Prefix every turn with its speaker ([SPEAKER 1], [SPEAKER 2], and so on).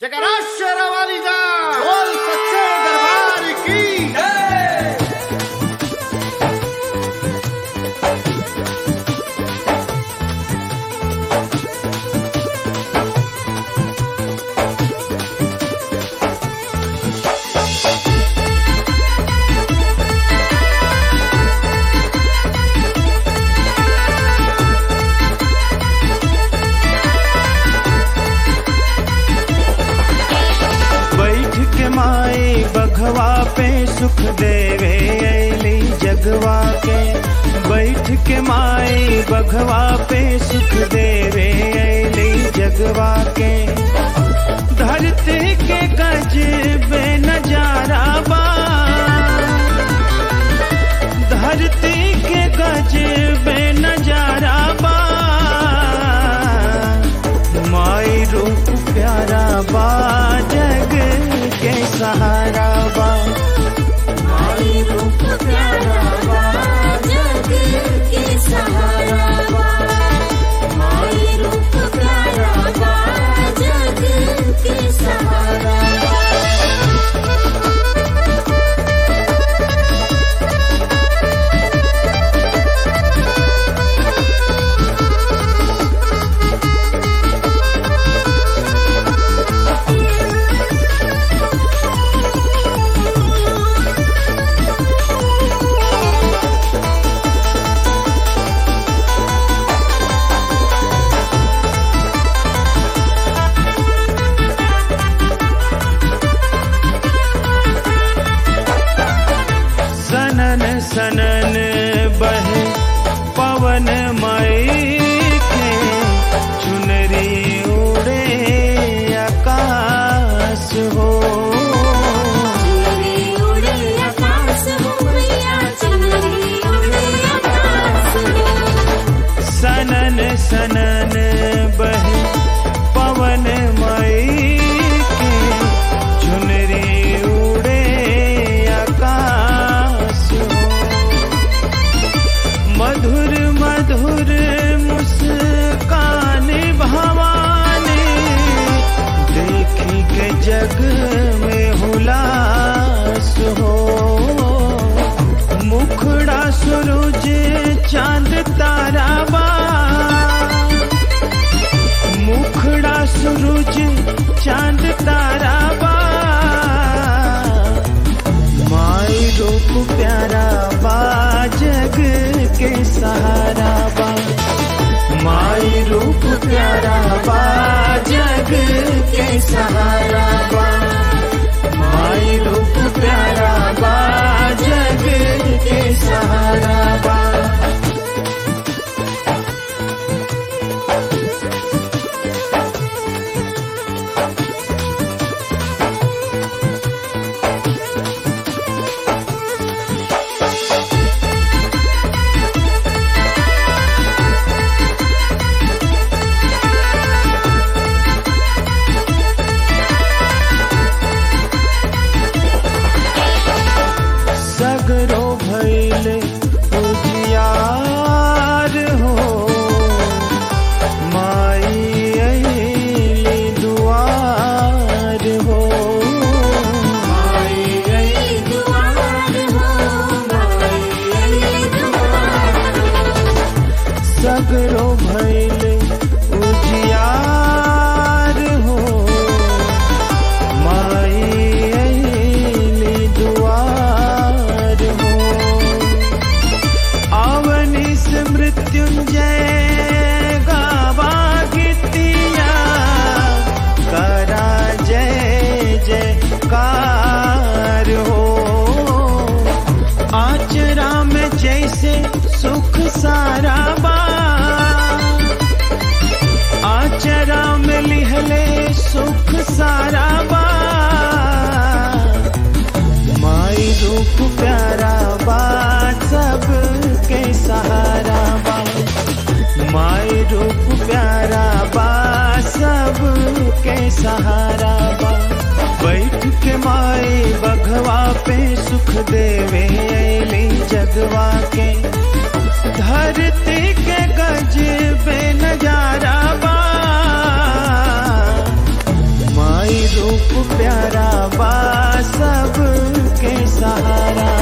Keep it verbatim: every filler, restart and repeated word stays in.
[SPEAKER 1] जगरा शेरावाली दा बोल सच्चे दरबार की जय।
[SPEAKER 2] बघवा पे सुख देवे ऐली जगवा के, बैठ के माई बघवा पे सुख देवे ऐली जगवा के। धरती के गज बे नजारा बा, धरती के गज बे नजारा बा। माई रूप प्यारा बा, जग के सहारा बा।
[SPEAKER 3] माई रूप प्यारा बा, जग के सहारा बा। माई रूप प्यारा बा, जग के सहारा बा।
[SPEAKER 2] सनन बहे पवन मई के, चुनरी उड़े आकाश हो।
[SPEAKER 3] चुनरी उड़े आकाश हो मैया, चुनरी उड़े आकाश हो।
[SPEAKER 2] सनन सनन बहे पवन मई के, चुनरी उड़े मधुर मधुर मुस्कान भवानी, देखी के जग में हुलास हो। मुखड़ा सूरज चांद तारा बा, मुखड़ा सूरज चांद तारा बा। माई रूप प्यारा बा, जग के सहारा बा। माई रूप प्यारा बा, जग के सहारा बा। माई रूप प्यारा बा, जग के सहारा बा। सगरो भैले उजियार हो, माई अइली दुआर हो।
[SPEAKER 3] माई अइली दुआर हो, माई अइली दुआर हो।
[SPEAKER 2] सगरो भैले उजियार हो, माई अइली दुआर हो। आवनिस मृत्युंजय गावा गीतिया, करा जय जयकार हो। आचरा में जैसे सुख सारा बा, आचरा में लिहले सुख सारा बा। माई रूप प्यारा बा, सब के सहारा बा। माई रूप प्यारा बा, सब के सहारा बा। बैठ के माई बघवा पे सुख देवे ऐली जगवा के। धरती के गज बे नजारा बा, माई रूप प्यारा बा सब के सहारा।